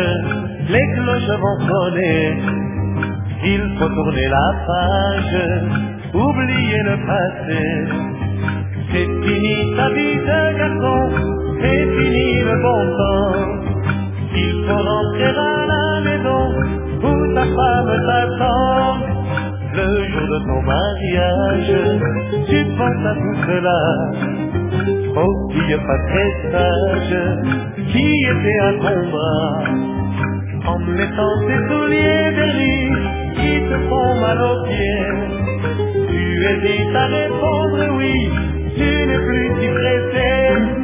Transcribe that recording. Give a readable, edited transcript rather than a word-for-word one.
les cloches vont sonner. Il faut tourner la page, oublier le passé. C'est fini ta vie de garçon, c'est fini le bon temps. Il faut rentrer à la maison où ta femme t'attend. Le jour de ton mariage, tu penses à tout cela. Oh, fille pas très sage, qui était à ton bras, en mettant tes souliers vernis qui te font mal aux pieds. Tu hésites à répondre oui, tu n'es plus si pressé.